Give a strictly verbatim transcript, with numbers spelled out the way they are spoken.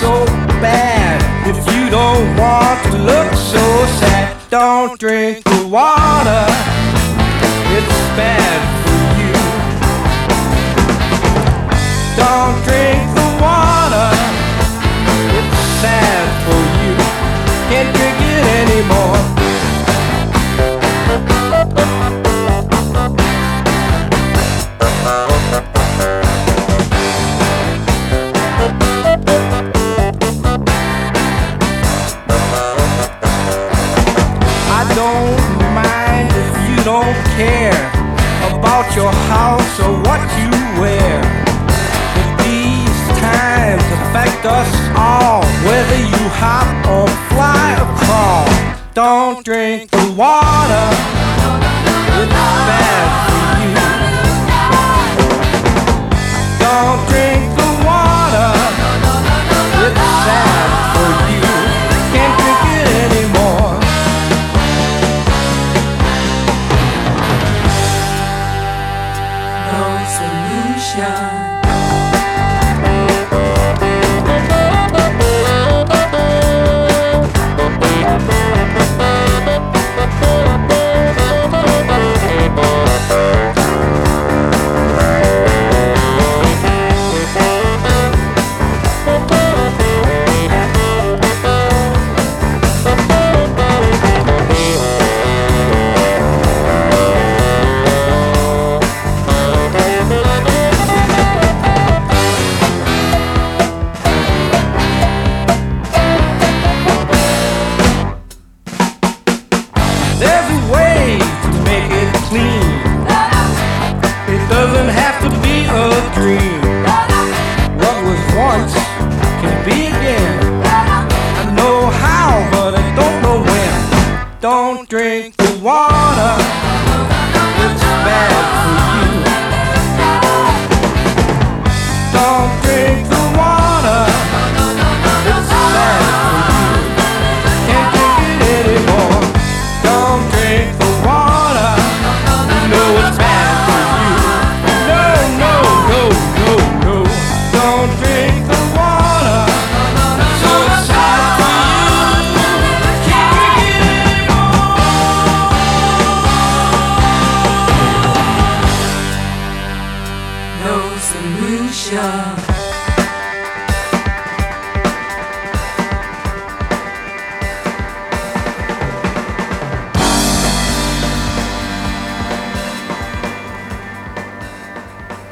so bad. If you don't want to look so sad, don't drink the water, it's bad for you. Don't drink the water, it's sad for you. Can't drink it anymore. I don't mind if you don't care about your house or what you wear. But these times affect us all, whether you hop or fly or crawl. Don't drink the water, it's bad for you. Don't drink the water, it's sad for you. Can't drink it anymore. No solution. There's a way to make it clean. It doesn't have to be a dream. What was once can be again. I know how, but I don't know when. Don't drink the water, it's bad for you. Don't drink the water, it's bad for you. Can't drink it anymore. Don't drink the water, you know it's bad for you. No, no, no, no, no. Don't drink the water, so it's sad for you. Can't drink it anymore. No solution.